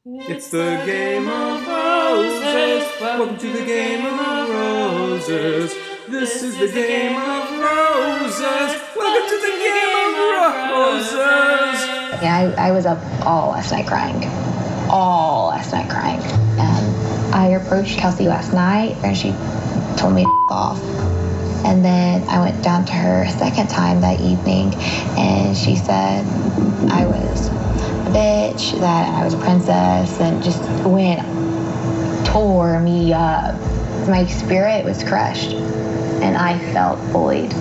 It's the Game of Roses. Welcome to the Game of Roses. This is the Game of Roses. Welcome to the Game of Roses. Yeah, I was up all last night crying. And I approached Kelsey last night and she told me to off. And then I went down to her a second time that evening and she said I was a bitch, that I was a princess, and just tore me up. My spirit was crushed and I felt bullied.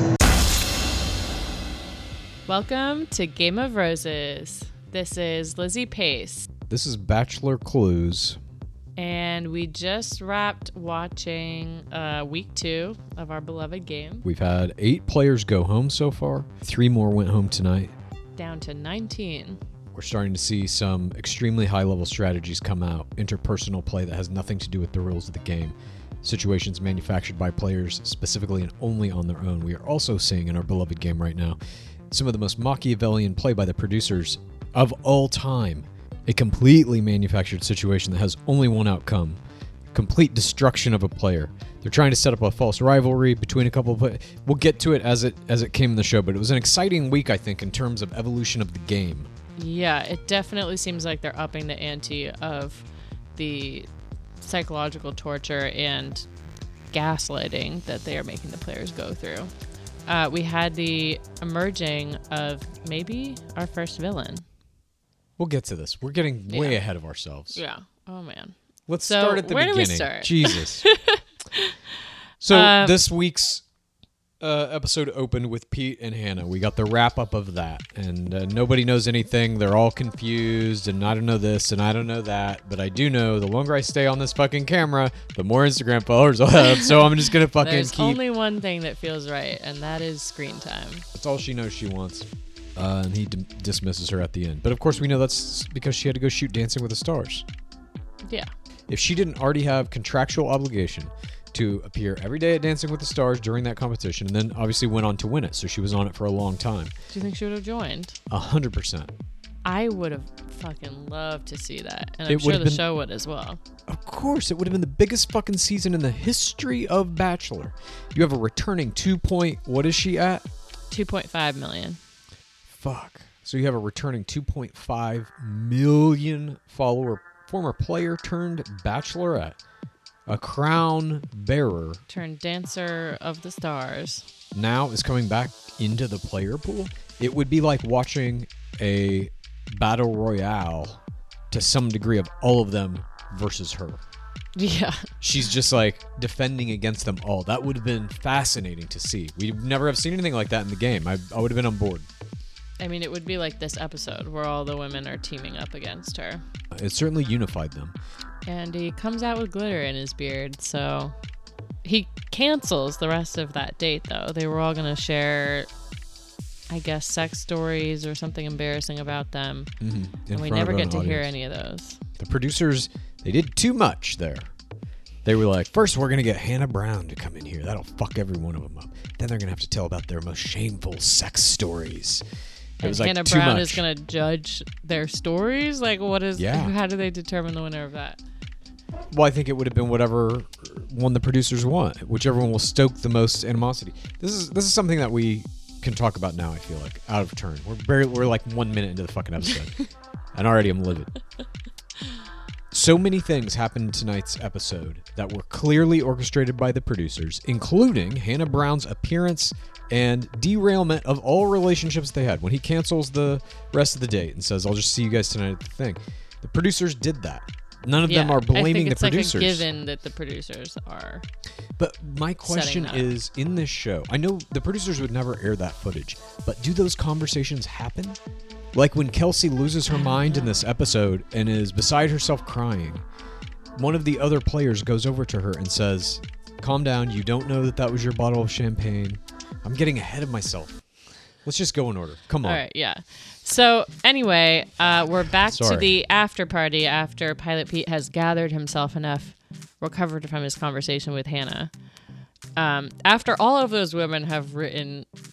Welcome to Game of Roses. This is Lizzie Pace. This is Bachelor Clues. And we just wrapped watching week 2 of our beloved game. We've had 8 players go home so far. 3 more went home tonight. Down to 19. We're starting to see some extremely high-level strategies come out. Interpersonal play that has nothing to do with the rules of the game. Situations manufactured by players specifically and only on their own. We are also seeing in our beloved game right now some of the most Machiavellian play by the producers of all time. A completely manufactured situation that has only one outcome. Complete destruction of a player. They're trying to set up a false rivalry between a couple of players. We'll get to it as it came in the show, but it was an exciting week, I think, in terms of evolution of the game. Yeah, it definitely seems like they're upping the ante of the psychological torture and gaslighting that they are making the players go through. We had the emerging of maybe our first villain. We'll get to this. We're getting way ahead of ourselves. Yeah. Oh, man. Let's start at the beginning. Where do we start? Jesus. So this week's episode opened with Pete and Hannah. We got the wrap-up of that. And nobody knows anything. They're all confused. And I don't know this and I don't know that. But I do know the longer I stay on this fucking camera, the more Instagram followers I'll have. So I'm just going to fucking There's keep... only one thing that feels right, and that is screen time. That's all she knows she wants. And he dismisses her at the end. But of course we know that's because she had to go shoot Dancing with the Stars. Yeah. If she didn't already have contractual obligation to appear every day at Dancing with the Stars during that competition, and then obviously went on to win it, so she was on it for a long time. Do you think she would have joined? 100%. I would have fucking loved to see that, and I'm sure the show would as well. Of course, it would have been the biggest fucking season in the history of Bachelor. You have a returning what is she at? 2.5 million. Fuck. So you have a returning 2.5 million follower former player turned bachelorette, a crown bearer, turned dancer of the stars, now is coming back into the player pool. It would be like watching a battle royale to some degree of all of them versus her. Yeah. She's just like defending against them all. That would have been fascinating to see. We'd never have seen anything like that in the game. I would have been on board. I mean, it would be like this episode where all the women are teaming up against her. It certainly unified them. And he comes out with glitter in his beard, so he cancels the rest of that date, though. They were all going to share, I guess, sex stories or something embarrassing about them. Mm-hmm. And we never get to hear any of those. The producers, they did too much there. They were like, first we're going to get Hannah Brown to come in here. That'll fuck every one of them up. Then they're going to have to tell about their most shameful sex stories. It was like Hannah too Brown much. is going to judge their stories? Like, what is... Yeah. How do they determine the winner of that? Well, I think it would have been whatever one the producers want. Whichever one will stoke the most animosity. This is something that we can talk about now, I feel like, out of turn. We're like 1 minute into the fucking episode. And already I'm livid. So many things happened in tonight's episode that were clearly orchestrated by the producers, including Hannah Brown's appearance and derailment of all relationships they had. When he cancels the rest of the date and says, I'll just see you guys tonight at the thing. The producers did that. None of them are blaming the producers. Like a given that the producers are. But my question is, in this show, I know the producers would never air that footage, but do those conversations happen? Like when Kelsey loses her mind in this episode and is beside herself crying, one of the other players goes over to her and says, calm down, you don't know that was your bottle of champagne. I'm getting ahead of myself. Let's just go in order. Come on. All right, yeah. So anyway, we're back to the after party after Pilot Pete has gathered himself enough, recovered from his conversation with Hannah. After all of those women have written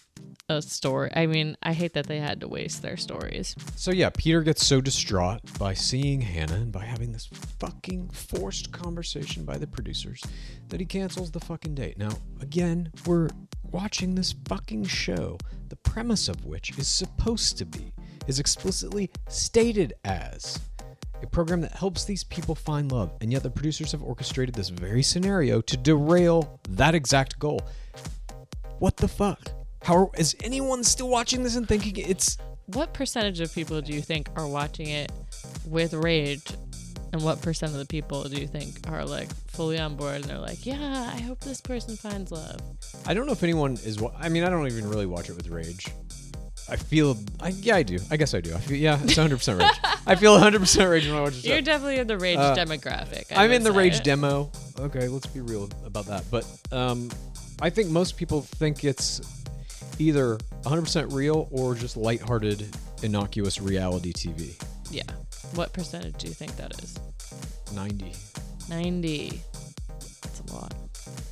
a story. I mean, I hate that they had to waste their stories. So yeah, Peter gets so distraught by seeing Hannah and by having this fucking forced conversation by the producers that he cancels the fucking date. Now, again, we're watching this fucking show, the premise of which is explicitly stated as a program that helps these people find love, and yet the producers have orchestrated this very scenario to derail that exact goal. What the fuck? Is anyone still watching this and thinking it's... What percentage of people do you think are watching it with rage, and what percent of the people do you think are like fully on board and they're like, yeah, I hope this person finds love? I don't know if anyone is... I mean, I don't even really watch it with rage. I do. I guess I do. It's 100% rage. I feel 100% rage when I watch this. You're definitely in the rage demographic. I'm in the rage demo. Okay, let's be real about that. But I think most people think it's either 100% real or just lighthearted, innocuous reality TV. Yeah. What percentage do you think that is? 90. 90. That's a lot.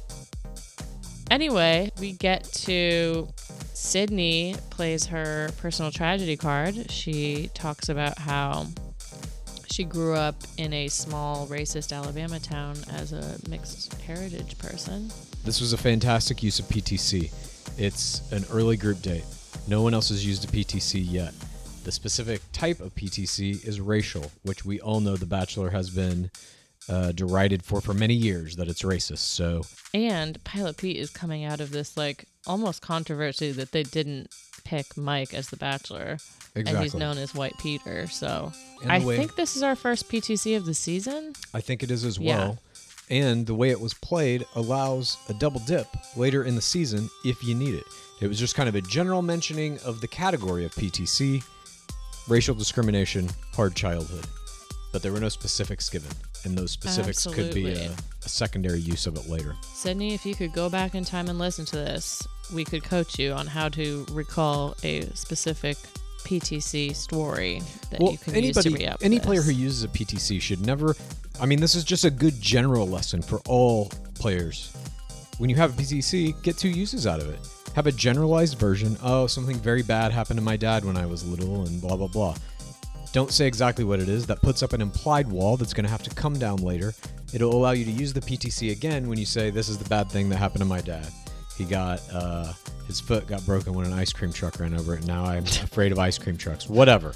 Anyway, we get to... Sydney plays her personal tragedy card. She talks about how she grew up in a small racist Alabama town as a mixed heritage person. This was a fantastic use of PTC. It's an early group date. No one else has used a PTC yet. The specific type of PTC is racial, which we all know The Bachelor has been derided for many years, that it's racist. So, and Pilot Pete is coming out of this like almost controversy that they didn't pick Mike as the Bachelor. Exactly. And he's known as White Peter. So I think this is our first PTC of the season. I think it is as well. Yeah. And the way it was played allows a double dip later in the season if you need it. It was just kind of a general mentioning of the category of PTC, racial discrimination, hard childhood. But there were no specifics given. And those specifics could be a secondary use of it later. Sydney, if you could go back in time and listen to this, we could coach you on how to recall a specific PTC story that you can use to re-up Any player who uses a PTC should never... I mean, this is just a good general lesson for all players. When you have a PTC, get 2 uses out of it. Have a generalized version. Oh, something very bad happened to my dad when I was little and blah, blah, blah. Don't say exactly what it is. That puts up an implied wall that's going to have to come down later. It'll allow you to use the PTC again when you say, this is the bad thing that happened to my dad. He got, his foot got broken when an ice cream truck ran over it. And now I'm afraid of ice cream trucks. Whatever.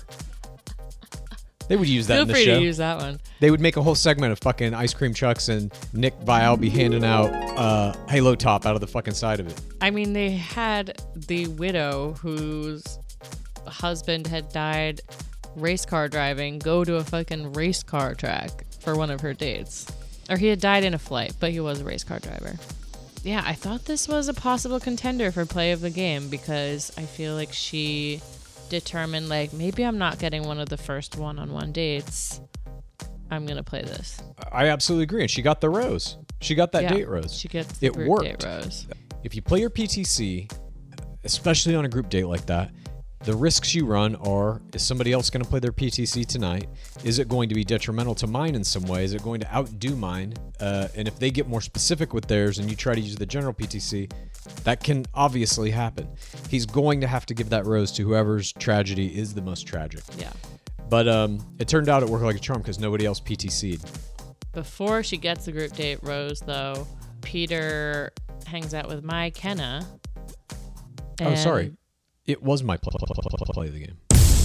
They would use that in the show. Feel free to use that one. They would make a whole segment of fucking ice cream trucks and Nick Viall be handing out Halo Top out of the fucking side of it. I mean, they had the widow whose husband had died race car driving go to a fucking race car track for one of her dates. Or he had died in a flight, but he was a race car driver. Yeah, I thought this was a possible contender for play of the game because I feel like she determined, like, maybe I'm not getting one of the first one-on-one dates. I'm going to play this. I absolutely agree. And she got the rose. She got that date rose. She gets the group worked. Date rose. If you play your PTC, especially on a group date like that, the risks you run are, is somebody else going to play their PTC tonight? Is it going to be detrimental to mine in some way? Is it going to outdo mine? And if they get more specific with theirs and you try to use the general PTC, that can obviously happen. He's going to have to give that rose to whoever's tragedy is the most tragic. Yeah. But it turned out it worked like a charm because nobody else PTC'd. Before she gets the group date rose, though, Peter hangs out with Mai Kenna. Oh, sorry. It was my play of the game.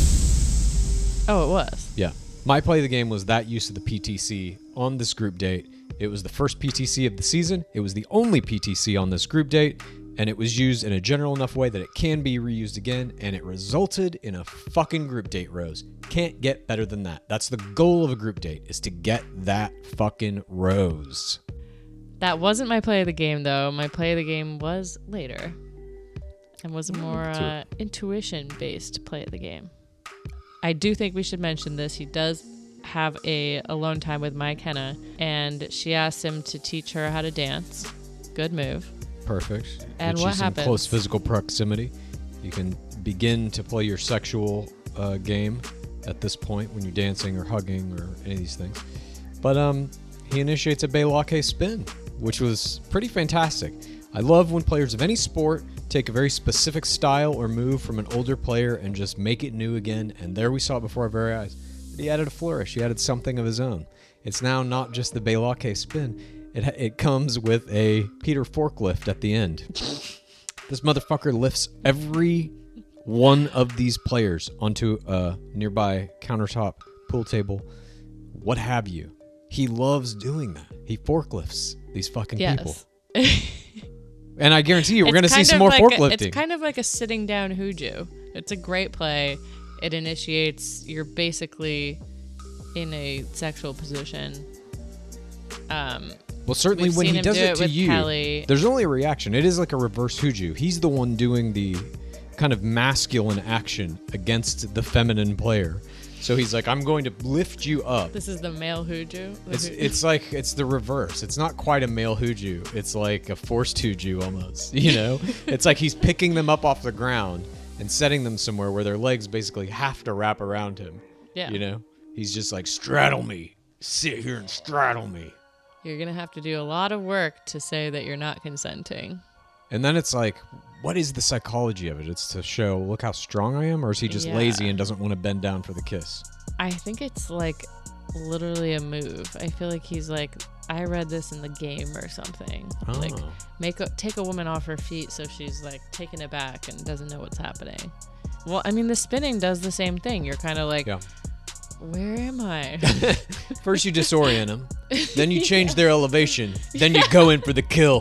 Oh, it was? Yeah. My play of the game was that use of the PTC on this group date. It was the first PTC of the season. It was the only PTC on this group date. And it was used in a general enough way that it can be reused again. And it resulted in a fucking group date rose. Can't get better than that. That's the goal of a group date, is to get that fucking rose. That wasn't my play of the game, though. My play of the game was later. And was a more intuition-based play of the game. I do think we should mention this. He does have a alone time with Mai Kenna, and she asks him to teach her how to dance. Good move. Perfect. And what happens? In close physical proximity. You can begin to play your sexual game at this point when you're dancing or hugging or any of these things. But he initiates a Baylake spin, which was pretty fantastic. I love when players of any sport take a very specific style or move from an older player and just make it new again. And there we saw it before our very eyes. But he added a flourish. He added something of his own. It's now not just the Beilake spin. It comes with a Peter forklift at the end. This motherfucker lifts every one of these players onto a nearby countertop, pool table, what have you. He loves doing that. He forklifts these fucking people. And I guarantee you, we're going to see some more forklifting. It's kind of like a sitting down Huju. It's a great play. It initiates, you're basically in a sexual position. Well, certainly when he does it to you, Kelly. There's only a reaction. It is like a reverse Huju. He's the one doing the kind of masculine action against the feminine player. So he's like, I'm going to lift you up. This is the male Huju? It's like, it's the reverse. It's not quite a male Huju. It's like a forced Huju almost, you know? It's like he's picking them up off the ground and setting them somewhere where their legs basically have to wrap around him. Yeah. You know? He's just like, straddle me. Sit here and straddle me. You're going to have to do a lot of work to say that you're not consenting. And then it's like, what is the psychology of it? It's to show, look how strong I am? Or is he just lazy and doesn't want to bend down for the kiss? I think it's like literally a move. I feel like he's like, I read this in the game or something. Oh. Like, take a woman off her feet so she's like taken aback and doesn't know what's happening. Well, I mean, the spinning does the same thing. You're kind of like, where am I? First you disorient them, then you change their elevation, then you go in for the kill.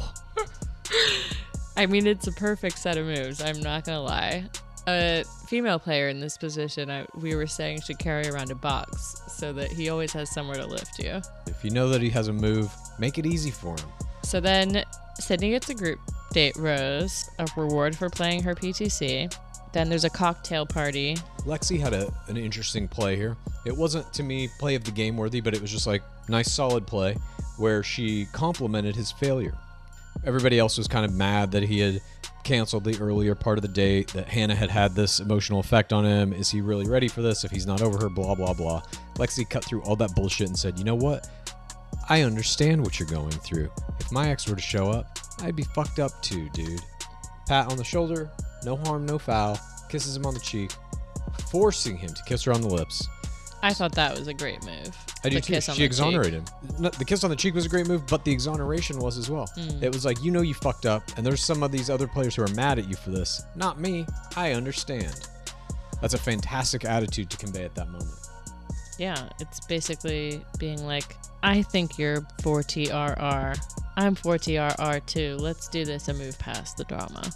I mean, it's a perfect set of moves. I'm not going to lie. A female player in this position, we were saying, should carry around a box so that he always has somewhere to lift you. If you know that he has a move, make it easy for him. So then Sydney gets a group date rose, a reward for playing her PTC. Then there's a cocktail party. Lexi had an interesting play here. It wasn't, to me, play of the game worthy, but it was just like nice, solid play where she complimented his failure. Everybody else was kind of mad that he had canceled the earlier part of the date, that Hannah had this emotional effect on him. Is he really ready for this if he's not over her? Blah, blah, blah. Lexi cut through all that bullshit and said, you know what? I understand what you're going through. If my ex were to show up, I'd be fucked up too, dude. Pat on the shoulder, no harm, no foul, kisses him on the cheek, forcing him to kiss her on the lips. I thought that was a great move. I do too. She exonerated him. No, the kiss on the cheek was a great move, but the exoneration was as well. It was like, you know you fucked up, and there's some of these other players who are mad at you for this. Not me. I understand. That's a fantastic attitude to convey at that moment. Yeah, it's basically being like, I think you're 4TRR. I'm 4TRR too. Let's do this and move past the drama.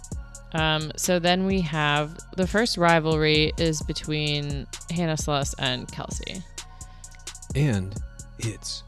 So then we have the first rivalry is between Hannah Sluss and Kelsey. And it's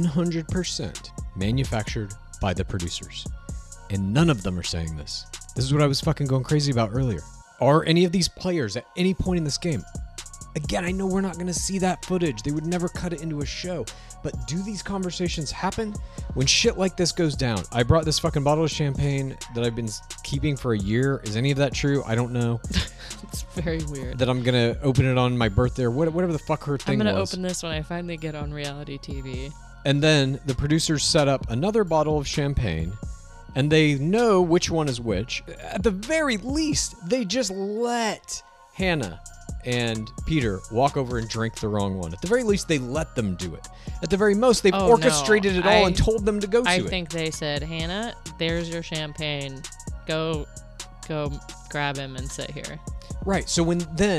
100% manufactured by the producers. And none of them are saying this. This is what I was fucking going crazy about earlier. Are any of these players at any point in this game? Again, I know we're not going to see that footage. They would never cut it into a show. But do these conversations happen? When shit like this goes down, I brought this fucking bottle of champagne that I've been keeping for a year. Is any of that true? I don't know. It's very weird. That I'm going to open it on my birthday or whatever the fuck her thing was. I'm going to open this when I finally get on reality TV. And then the producers set up another bottle of champagne, and they know which one is which. At the very least, they just let Hannah and Peter walk over and drink the wrong one. At the very least, they let them do it. At the very most, they've orchestrated it all and told them to go to it. I think they said, Hannah, there's your champagne. Go grab him and sit here. Right. So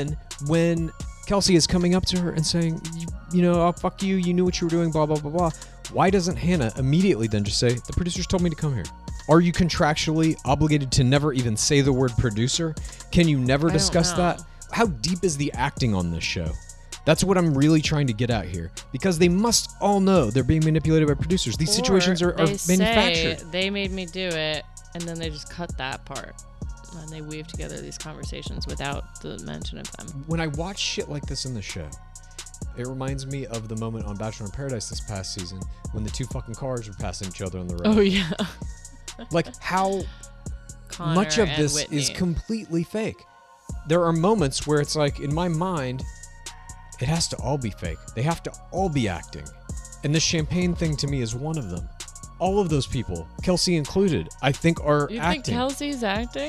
when Kelsey is coming up to her and saying, you know, oh, fuck you, you knew what you were doing, blah, blah, blah, blah, why doesn't Hannah immediately then just say, the producers told me to come here? Are you contractually obligated to never even say the word producer? Can you never discuss that? How deep is the acting on this show? That's what I'm really trying to get at here. Because they must all know they're being manipulated by producers. These situations are manufactured. They made me do it, and then they just cut that part. And they weave together these conversations without the mention of them. When I watch shit like this in the show, it reminds me of the moment on Bachelor in Paradise this past season when the two fucking cars were passing each other on the road. Oh, yeah. Like, how Connor much of and this Whitney. is completely fake? There are moments where it's like, in my mind, it has to all be fake. They have to all be acting. And this champagne thing to me is one of them. All of those people, Kelsey included, I think are acting. You think Kelsey's acting?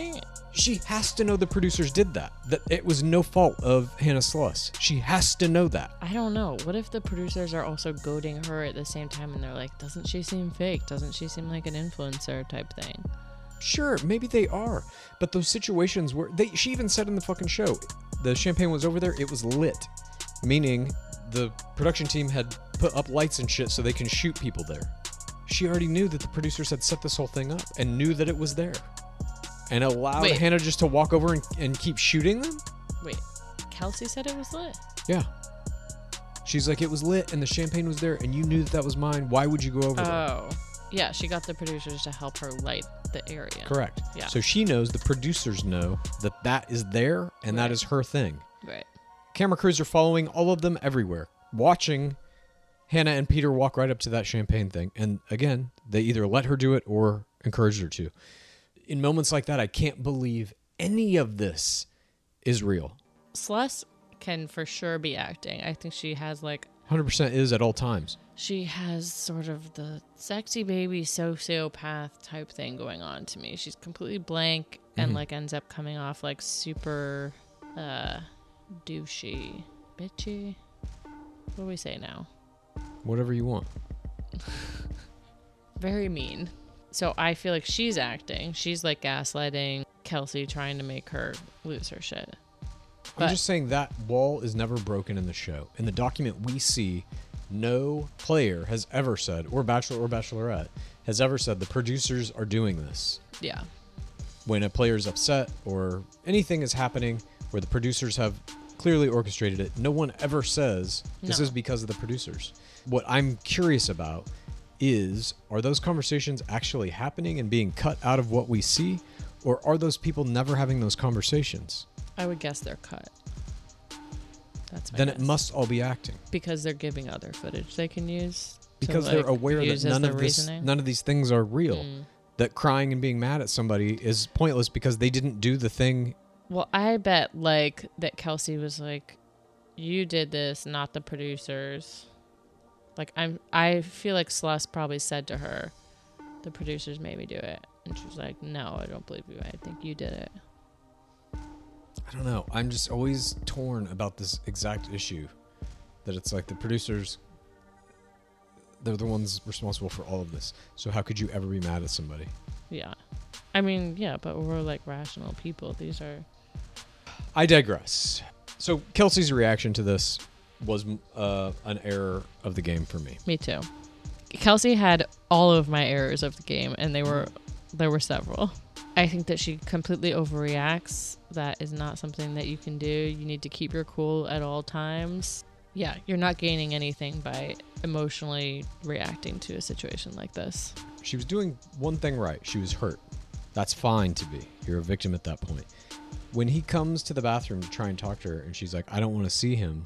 She has to know the producers did that. That it was no fault of Hannah Sluss. She has to know that. I don't know. What if the producers are also goading her at the same time and they're like, doesn't she seem fake? Doesn't she seem like an influencer type thing? Sure, maybe they are. But those situations where she even said in the fucking show, the champagne was over there, it was lit. Meaning the production team had put up lights and shit so they can shoot people there. She already knew that the producers had set this whole thing up and knew that it was there. And allowed Wait. Hannah just to walk over and keep shooting them? Wait, Kelsey said it was lit? Yeah. She's like, it was lit and the champagne was there and you knew that was mine. Why would you go over there? Oh. Yeah, she got the producers to help her light the area. Correct. Yeah. So she knows, the producers know that that is there and that Right. is her thing. Right. Camera crews are following all of them everywhere, watching Hannah and Peter walk right up to that champagne thing. And again, they either let her do it or encouraged her to. In moments like that, I can't believe any of this is real. Sluss can for sure be acting. I think she has 100% is at all times. she has sort of the sexy baby sociopath type thing going on to me. She's completely blank and ends up coming off super douchey, bitchy. What do we say now? Whatever you want. Very mean. So I feel like she's acting. She's gaslighting Kelsey, trying to make her lose her shit. I'm just saying that wall is never broken in the show. In the document we see, no player has ever said, or bachelor or bachelorette, has ever said the producers are doing this. Yeah. When a player is upset or anything is happening where the producers have clearly orchestrated it, no one ever says this No. is because of the producers. What I'm curious about is, are those conversations actually happening and being cut out of what we see? Or are those people never having those conversations? I would guess they're cut. That's my Then guess. it must all be acting. Because they're giving other footage they can use. Because they're aware use that as none their of this, reasoning. none of these things are real. That crying and being mad at somebody is pointless because they didn't do the thing. Well, I bet that Kelsey was like, you did this, not the producers. I feel like Sluss probably said to her, the producers made me do it. And she was like, no, I don't believe you. I think you did it. I don't know. I'm just always torn about this exact issue. That it's like the producers, they're the ones responsible for all of this. So how could you ever be mad at somebody? Yeah. I mean, yeah, but we're rational people. These are... I digress. So Kelsey's reaction to this was an error of the game for me. Me too. Kelsey had all of my errors of the game, and there were several. I think that she completely overreacts. That is not something that you can do. You need to keep your cool at all times. Yeah, you're not gaining anything by emotionally reacting to a situation like this. She was doing one thing right. She was hurt. That's fine to be. You're a victim at that point. When he comes to the bathroom to try and talk to her, and she's like, I don't want to see him.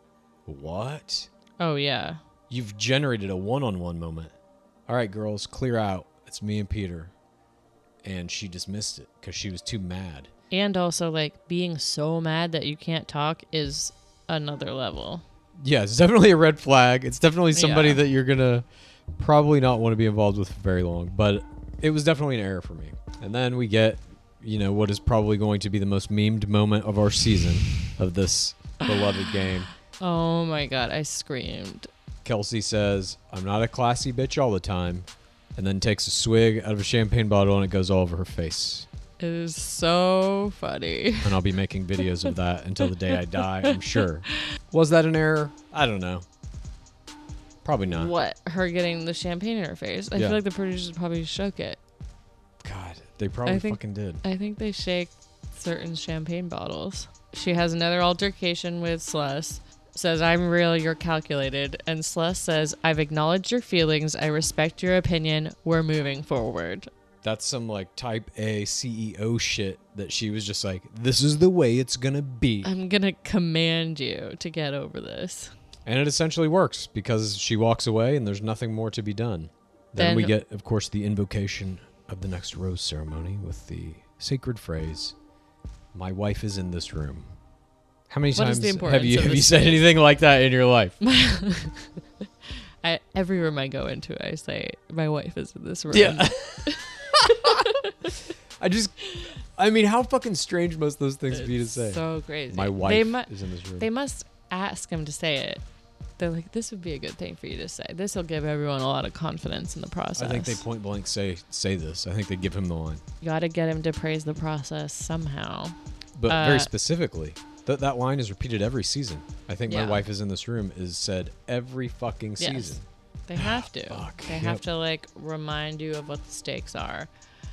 What? Oh, yeah. You've generated a one-on-one moment. All right, girls, clear out. It's me and Peter. And she dismissed it because she was too mad. And also, being so mad that you can't talk is another level. Yeah, it's definitely a red flag. It's definitely somebody Yeah. that you're going to probably not want to be involved with for very long. But it was definitely an error for me. And then we get, what is probably going to be the most memed moment of our season of this beloved game. Oh, my God. I screamed. Kelsey says, I'm not a classy bitch all the time. And then takes a swig out of a champagne bottle and it goes all over her face. It is so funny. And I'll be making videos of that until the day I die, I'm sure. Was that an error? I don't know. Probably not. What? Her getting the champagne in her face? I Yeah. feel like the producers probably shook it. God, they probably I think- fucking did. I think they shake certain champagne bottles. She has another altercation with Sluss. Says, I'm real, you're calculated. And Sluss says, I've acknowledged your feelings. I respect your opinion. We're moving forward. That's some type A CEO shit that she was just like, this is the way it's gonna be. I'm going to command you to get over this. And it essentially works because she walks away and there's nothing more to be done. Then we get, of course, the invocation of the next rose ceremony with the sacred phrase, my wife is in this room. How many What is times the have importance you of have you this said phrase? anything like that in your life? Every room I go into, I say, my wife is in this room. Yeah. I just I mean, how fucking strange must those things be to say? So crazy. My wife is in this room. They must ask him to say it. They're like, this would be a good thing for you to say. This will give everyone a lot of confidence in the process. I think they point blank say this. I think they give him the line. You got to get him to praise the process somehow. But very specifically, that line is repeated every season. I think My Yeah. Wife is in this room is said every fucking season. Yes. They have to. Fuck. They have to like remind you of what the stakes are.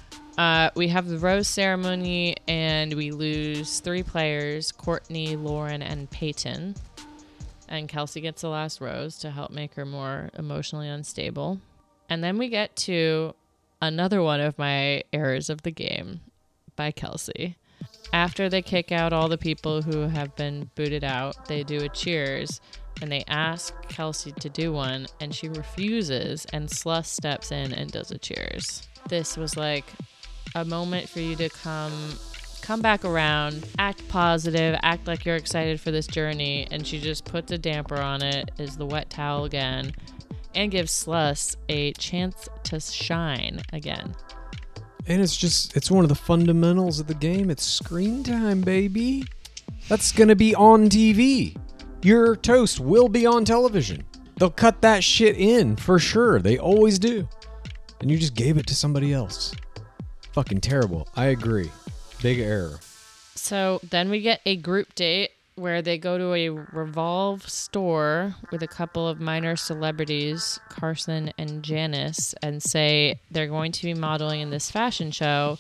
We have the rose ceremony, and we lose 3 players: Courtney, Lauren, and Peyton. And Kelsey gets the last rose to help make her more emotionally unstable. And then we get to another one of my errors of the game by Kelsey. After they kick out all the people who have been booted out, they do a cheers, and they ask Kelsey to do one, and she refuses, and Sluss steps in and does a cheers. This was like a moment for you to come back around, act positive, act like you're excited for this journey, and she just puts a damper on it, is the wet towel again, and gives Sluss a chance to shine again. And it's one of the fundamentals of the game. It's screen time, baby. That's going to be on TV. Your toast will be on television. They'll cut that shit in for sure. They always do. And you just gave it to somebody else. Fucking terrible. I agree. Big error. So then we get a group date where they go to a Revolve store with a couple of minor celebrities, Carson and Janice, and say they're going to be modeling in this fashion show,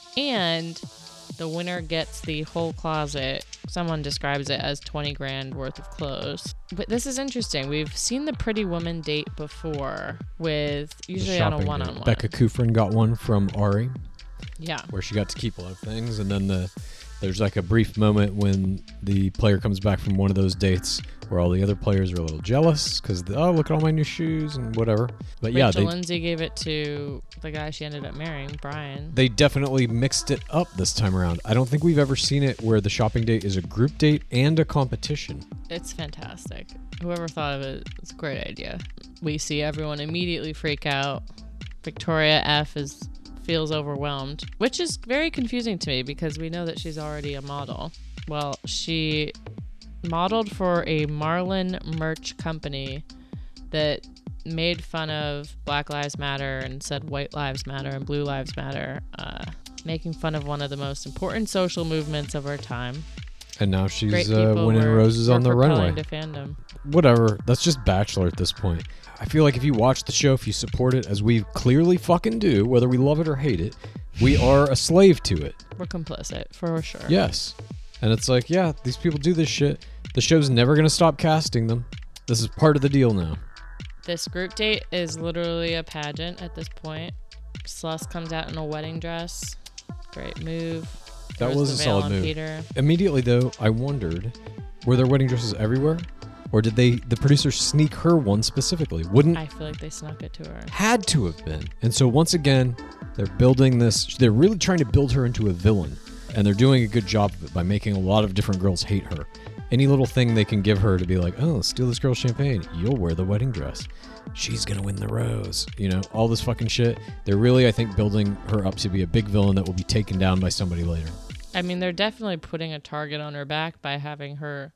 and the winner gets the whole closet. Someone describes it as 20 grand worth of clothes. But this is interesting. We've seen the Pretty Woman date before with usually on a one-on-one. Becca Kufrin got one from Ari. Yeah. Where she got to keep a lot of things, and then there's like a brief moment when the player comes back from one of those dates where all the other players are a little jealous because, oh, look at all my new shoes and whatever. But Rachel Lindsay gave it to the guy she ended up marrying, Brian. They definitely mixed it up this time around. I don't think we've ever seen it where the shopping date is a group date and a competition. It's fantastic. Whoever thought of it, it's a great idea. We see everyone immediately freak out. Victoria F. feels overwhelmed, which is very confusing to me because we know that she's already a model. Well, she modeled for a Marlin merch company that made fun of Black Lives Matter and said White Lives Matter and Blue Lives Matter, making fun of one of the most important social movements of our time. And now she's winning roses on the runway. To fandom. Whatever. That's just Bachelor at this point. I feel like if you watch the show, if you support it, as we clearly fucking do, whether we love it or hate it, we are a slave to it. We're complicit, for sure. Yes. And it's like, yeah, these people do this shit. The show's never going to stop casting them. This is part of the deal now. This group date is literally a pageant at this point. Sluss comes out in a wedding dress. Great move. That was a solid move. Peter. Immediately, though, I wondered, were there wedding dresses everywhere? Or did the producers sneak her one specifically? I feel like they snuck it to her. Had to have been. And so once again, they're building this. They're really trying to build her into a villain. And they're doing a good job of it by making a lot of different girls hate her. Any little thing they can give her to be like, oh, steal this girl's champagne. You'll wear the wedding dress. She's going to win the rose. You know, all this fucking shit. They're really, I think, building her up to be a big villain that will be taken down by somebody later. I mean, they're definitely putting a target on her back by having her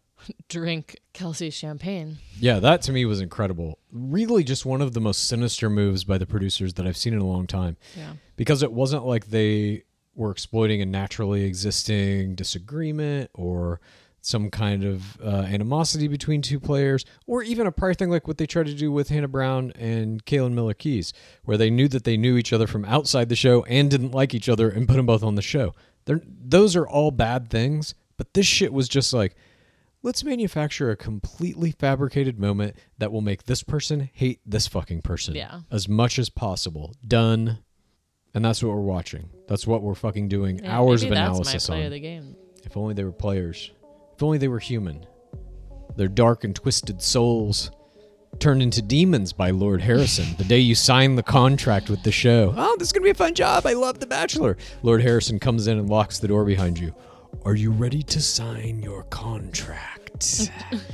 drink Kelsey's champagne. Yeah, that to me was incredible. Really just one of the most sinister moves by the producers that I've seen in a long time. Yeah. Because it wasn't like they were exploiting a naturally existing disagreement or some kind of animosity between two players, or even a prior thing like what they tried to do with Hannah Brown and Kaylin Miller-Keys, where they knew that they knew each other from outside the show and didn't like each other and put them both on the show. Those are all bad things, but this shit was just like, let's manufacture a completely fabricated moment that will make this person hate this fucking person as much as possible. Done. And that's what we're watching. That's what we're fucking doing. Hours of analysis that's my play on. Of the game. If only they were players. If only they were human. Their dark and twisted souls turned into demons by Lord Harrison the day you signed the contract with the show. Oh, this is going to be a fun job. I love The Bachelor. Lord Harrison comes in and locks the door behind you. Are you ready to sign your contract?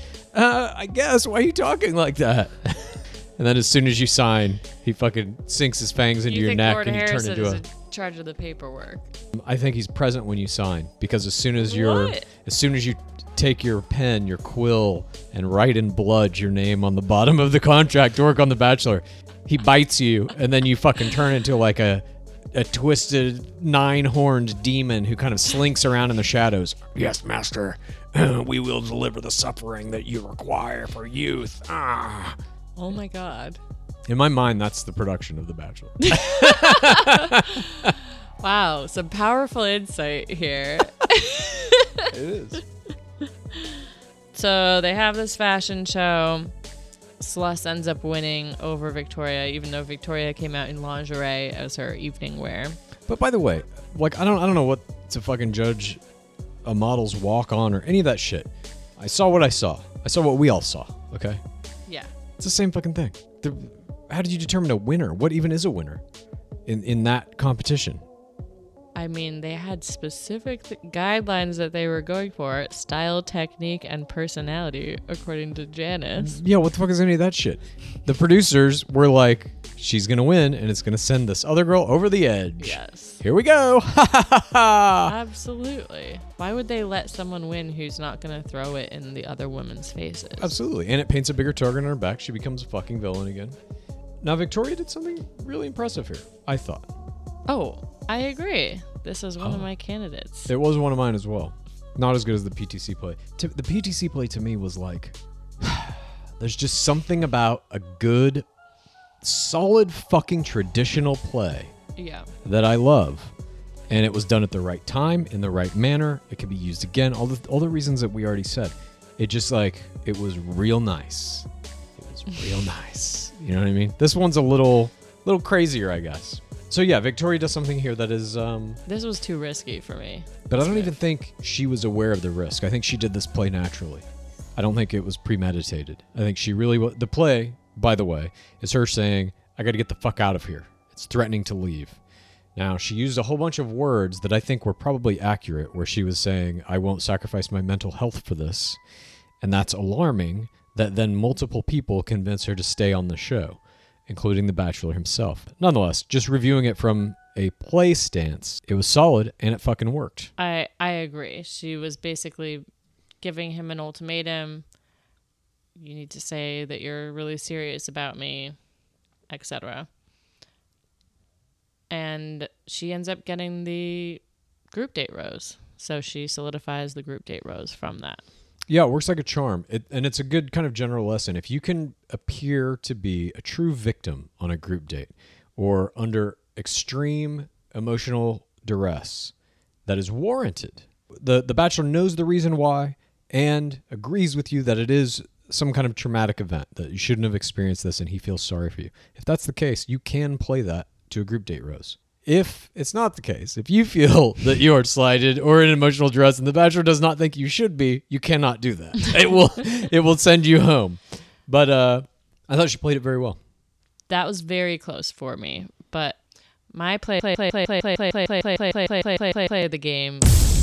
I guess. Why are you talking like that? And then as soon as you sign, he fucking sinks his fangs into your neck Lord and you turn Harrison into is a charge of the paperwork. I think he's present when you sign, because as soon as you take your pen, your quill, and write in blood your name on the bottom of the contract to work on The Bachelor, he bites you, and then you fucking turn into like a twisted 9-horned demon who kind of slinks around in the shadows. Yes, master. We will deliver the suffering that you require for youth. Ah. Oh my God. In my mind, that's the production of The Bachelor. Wow, some powerful insight here. It is. So they have this fashion show. Celeste ends up winning over Victoria, even though Victoria came out in lingerie as her evening wear. But by the way, like I don't know what to fucking judge a model's walk on or any of that shit. I saw what I saw. I saw what we all saw. Okay. Yeah. It's the same fucking thing. How did you determine a winner? What even is a winner in that competition? I mean, they had specific guidelines that they were going for: style, technique, and personality, according to Janice. Yeah, what the fuck is any of that shit? The producers were like, she's gonna win, and it's gonna send this other girl over the edge. Yes. Here we go. Absolutely. Why would they let someone win who's not gonna throw it in the other women's faces? Absolutely. And it paints a bigger target on her back. She becomes a fucking villain again. Now, Victoria did something really impressive here, I thought. Oh, I agree. This is one of my candidates. It was one of mine as well. Not as good as the PTC play. The PTC play to me was like, there's just something about a good, solid fucking traditional play that I love. And it was done at the right time, in the right manner. It could be used again. All the reasons that we already said. It just like, it was real nice. It was real nice. You know what I mean? This one's a little crazier, I guess. So yeah, Victoria does something here that is... This was too risky for me. But I don't even think she was aware of the risk. I think she did this play naturally. I don't think it was premeditated. I think she really... The play, by the way, is her saying, I got to get the fuck out of here. It's threatening to leave. Now, she used a whole bunch of words that I think were probably accurate, where she was saying, I won't sacrifice my mental health for this. And that's alarming that then multiple people convince her to stay on the show, including The Bachelor himself. Nonetheless, just reviewing it from a play stance, it was solid and it fucking worked. I agree. She was basically giving him an ultimatum. You need to say that you're really serious about me, etc. And she ends up getting the group date rose. So she solidifies the group date rose from that. Yeah, it works like a charm. And it's a good kind of general lesson. If you can appear to be a true victim on a group date or under extreme emotional duress that is warranted, the Bachelor knows the reason why and agrees with you that it is some kind of traumatic event, that you shouldn't have experienced this and he feels sorry for you. If that's the case, you can play that to a group date rose. If it's not the case, if you feel that you are slighted or in emotional duress and The Bachelor does not think you should be, you cannot do that. It will send you home. But I thought she played it very well. That was very close for me. But my play of the game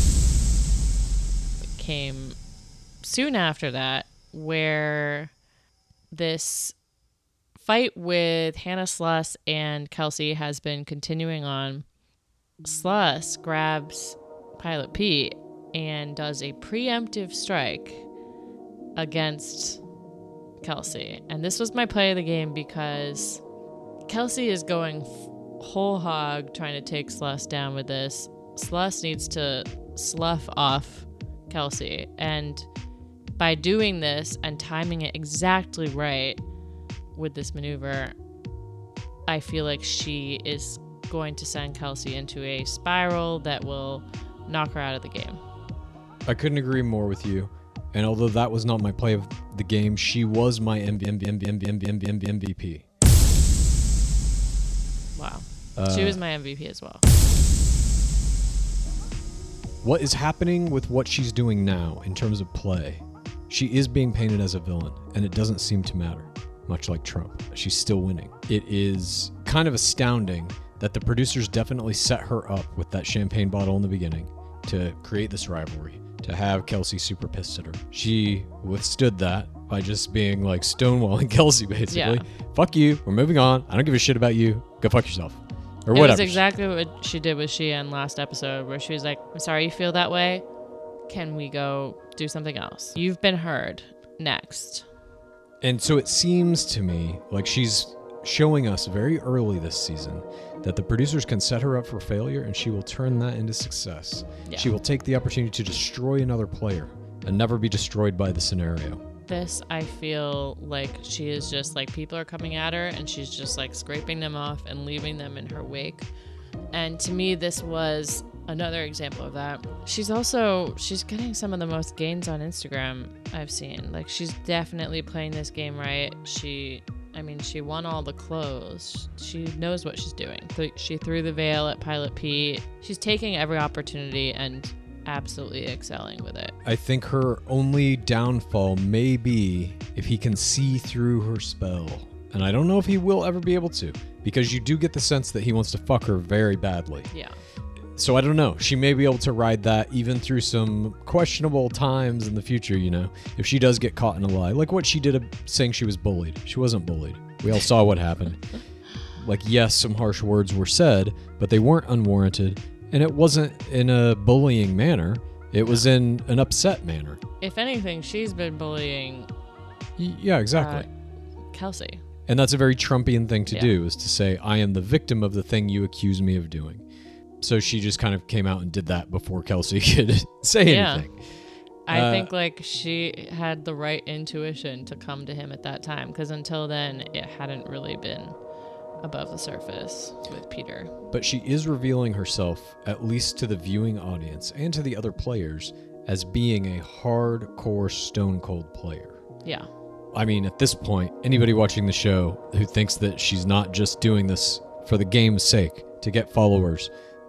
came soon after that, where this fight with Hannah Sluss and Kelsey has been continuing on. Sluss grabs Pilot Pete and does a preemptive strike against Kelsey. And this was my play of the game because Kelsey is going whole hog trying to take Sluss down with this. Sluss needs to slough off Kelsey. And by doing this and timing it exactly right with this maneuver, I feel like she is going to send Kelsey into a spiral that will knock her out of the game. I couldn't agree more with you. And although that was not my play of the game, she was my MVP. Wow. She was my MVP as well. What is happening with what she's doing now in terms of play? She is being painted as a villain, and it doesn't seem to matter. Much like Trump, she's still winning. It is kind of astounding that the producers definitely set her up with that champagne bottle in the beginning to create this rivalry, to have Kelsey super pissed at her. She withstood that by just being like stonewalling Kelsey, basically. Yeah. Fuck you, we're moving on, I don't give a shit about you, go fuck yourself. Or It whatever. was exactly what she did with Xian last episode, where she was like, I'm sorry you feel that way. Can we go do something else? You've been heard. Next. And so it seems to me like she's showing us very early this season that the producers can set her up for failure and she will turn that into success. Yeah. She will take the opportunity to destroy another player and never be destroyed by the scenario. This, I feel like she is just like, people are coming at her and she's just like scraping them off and leaving them in her wake. And to me, this was another example of that. She's getting some of the most gains on Instagram I've seen. Like, she's definitely playing this game right. She won all the clothes. She knows what she's doing. She threw the veil at Pilot Pete. She's taking every opportunity and absolutely excelling with it. I think her only downfall may be if he can see through her spell. And I don't know if he will ever be able to, because you do get the sense that he wants to fuck her very badly. Yeah. So I don't know. She may be able to ride that even through some questionable times in the future, you know, if she does get caught in a lie. Like what she did saying she was bullied. She wasn't bullied. We all saw what happened. Like, yes, some harsh words were said, but they weren't unwarranted. And it wasn't in a bullying manner. It was in an upset manner. If anything, she's been bullying Yeah, exactly. Kelsey. And that's a very Trumpian thing to Yeah. do, is to say, I am the victim of the thing you accuse me of doing. So she just kind of came out and did that before Kelsey could say Yeah. anything. I think like she had the right intuition to come to him at that time, because until then it hadn't really been above the surface with Peter. But she is revealing herself, at least to the viewing audience and to the other players, as being a hardcore stone cold player. Yeah. I mean, at this point, anybody watching the show who thinks that she's not just doing this for the game's sake, to get followers,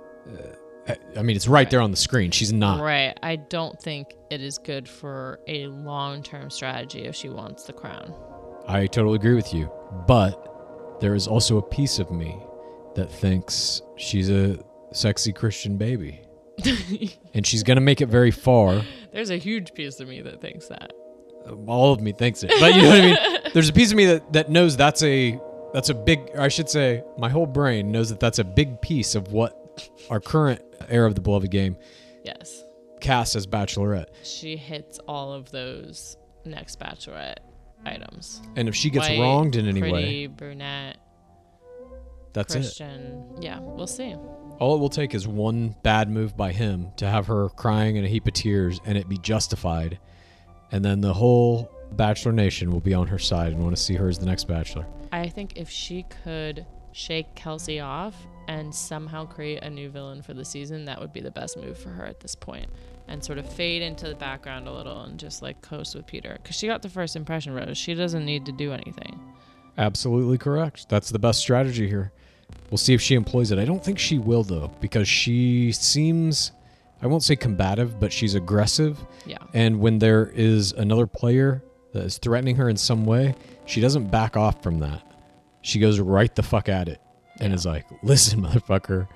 I mean, it's right there on the screen. She's not. Right. I don't think it is good for a long-term strategy if she wants the crown. I totally agree with you. But there is also a piece of me that thinks she's a sexy Christian baby. And she's going to make it very far. There's a huge piece of me that thinks that. All of me thinks it. But you know what I mean? There's a piece of me that knows that's a big, or I should say, my whole brain knows that that's a big piece of what our current era of the beloved game Yes. casts as Bachelorette. She hits all of those next Bachelorette items. And if she gets White, wronged in any pretty, way, brunette, that's it. Christian. Yeah, we'll see. All it will take is one bad move by him to have her crying in a heap of tears and it be justified. And then the whole Bachelor Nation will be on her side and want to see her as the next Bachelor. I think if she could shake Kelsey off and somehow create a new villain for the season, that would be the best move for her at this point. And sort of fade into the background a little and just like coast with Peter. Because she got the first impression, Rose. She doesn't need to do anything. Absolutely correct. That's the best strategy here. We'll see if she employs it. I don't think she will, though, because she seems, I won't say combative, but she's aggressive. Yeah. And when there is another player that is threatening her in some way, she doesn't back off from that. She goes right the fuck at it and is like, listen, motherfucker,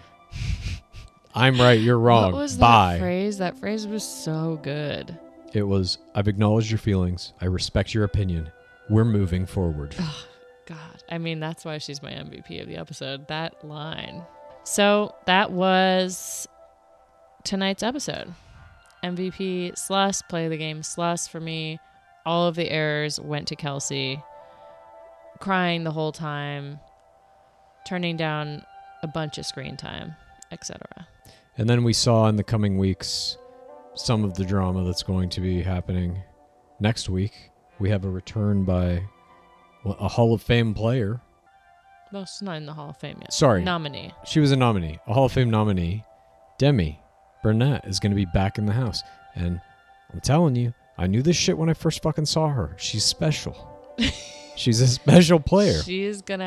I'm right, you're wrong. What was Bye. that phrase? That phrase was so good. It was, I've acknowledged your feelings. I respect your opinion. We're moving forward. God. I mean, that's why she's my MVP of the episode. That line. So that was tonight's episode. MVP Sluss, play the game Sluss for me. All of the errors went to Kelsey. Crying the whole time. Turning down a bunch of screen time, etc. And then we saw in the coming weeks some of the drama that's going to be happening. Next week, we have a return by a Hall of Fame player. Well, she's not in the Hall of Fame yet. Sorry. Nominee. She was a nominee, a Hall of Fame nominee. Demi Burnett is going to be back in the house. And I'm telling you, I knew this shit when I first fucking saw her. She's special. She's a special player. She's going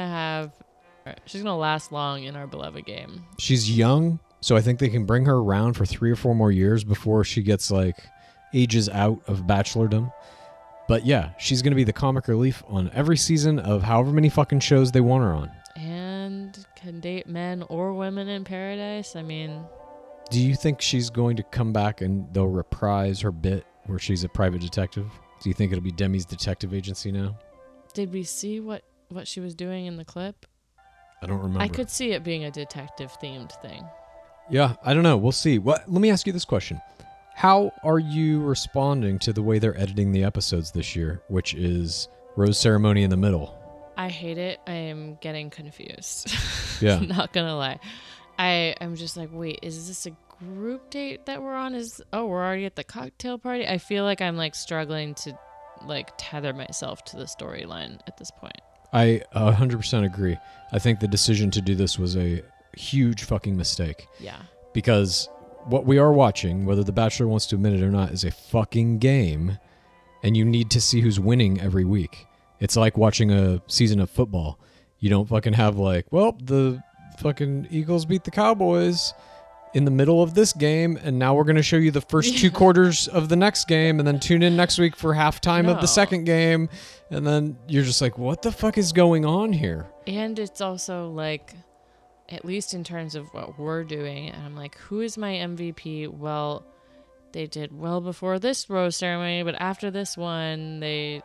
to last long in our beloved game. She's young, so I think they can bring her around for 3 or 4 more years before she gets like ages out of bachelordom. But yeah, she's going to be the comic relief on every season of however many fucking shows they want her on. And can date men or women in paradise. I mean, Do you think she's going to come back and they'll reprise her bit where she's a private detective? Do you think it'll be Demi's detective agency now? did we see what she was doing in the clip? I don't remember. I could see it being a detective-themed thing. Yeah, I don't know. We'll see. Let me ask you this question. How are you responding to the way they're editing the episodes this year, which is rose ceremony in the middle? I hate it. I am getting confused. Yeah. Not gonna lie. I'm just like, wait, is this a group date that we're on? We're already at the cocktail party? I feel like I'm like struggling to like tether myself to the storyline at this point. I 100% agree. I think the decision to do this was a huge fucking mistake. Yeah. Because what we are watching, whether The Bachelor wants to admit it or not, is a fucking game, and you need to see who's winning every week. It's like watching a season of football. You don't fucking have like, well, the fucking Eagles beat the Cowboys in the middle of this game, and now we're going to show you the first 2 quarters of the next game, and then tune in next week for halftime of the second game, and then you're just like, what the fuck is going on here? And it's also like, at least in terms of what we're doing, and I'm like, who is my MVP? Well, they did well before this rose ceremony, but after this one, they,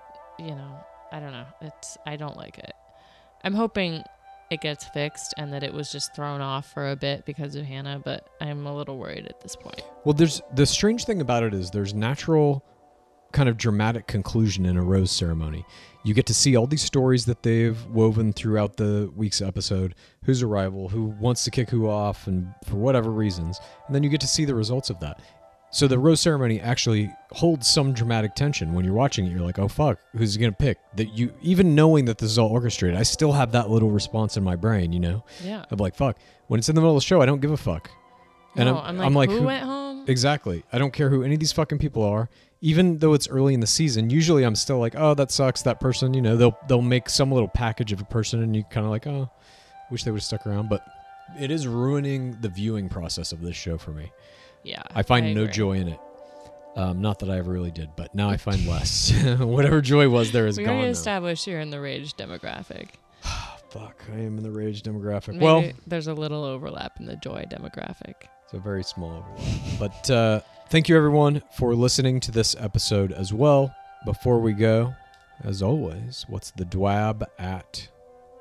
I don't know. I don't like it. I'm hoping it gets fixed and that it was just thrown off for a bit because of Hannah, but I'm a little worried at this point. Well, the strange thing about it is there's natural kind of dramatic conclusion in a rose ceremony. You get to see all these stories that they've woven throughout the week's episode, who's a rival, who wants to kick who off, and for whatever reasons, and then you get to see the results of that. So the rose ceremony actually holds some dramatic tension. When you're watching it, you're like, oh fuck, who's he gonna pick? That you, even knowing that this is all orchestrated, I still have that little response in my brain, Yeah. I'm like, fuck. When it's in the middle of the show, I don't give a fuck. And no, I'm like, who went home? Exactly. I don't care who any of these fucking people are. Even though it's early in the season, usually I'm still like, oh, that sucks, that person, they'll make some little package of a person, and you kind of like, oh, wish they would have stuck around. But it is ruining the viewing process of this show for me. Yeah. I find no agree. joy in it. Not that I ever really did, but now I find less. Whatever joy was there is We gone already now. established you're in the rage demographic. Fuck, I am in the rage demographic. Maybe Well, there's a little overlap in the joy demographic. it's a very small overlap. But thank you, everyone, for listening to this episode as well. Before we go, as always, what's the DWAB at?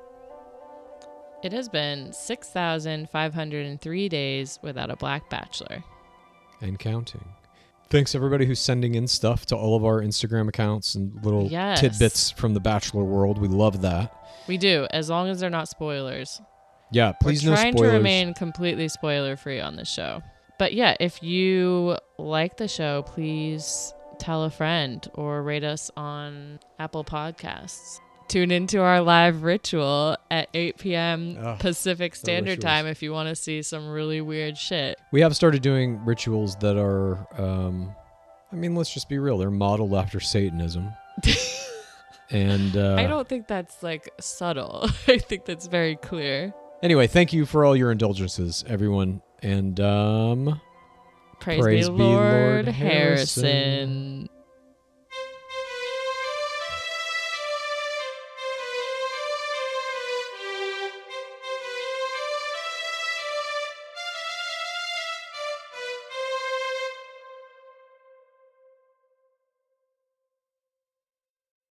It has been 6,503 days without a black bachelor. And counting. Thanks, everybody who's sending in stuff to all of our Instagram accounts and little Yes. tidbits from the Bachelor world. We love that. We do, as long as they're not spoilers. Yeah, please We're no trying spoilers. to remain completely spoiler-free on this show. But yeah, if you like the show, please tell a friend or rate us on Apple Podcasts. Tune into our live ritual at 8 p.m. Pacific Standard Time if you want to see some really weird shit. We have started doing rituals that are, let's just be real. They're modeled after Satanism. And I don't think that's like subtle. I think that's very clear. Anyway, thank you for all your indulgences, everyone. And Praise be Lord Harrison.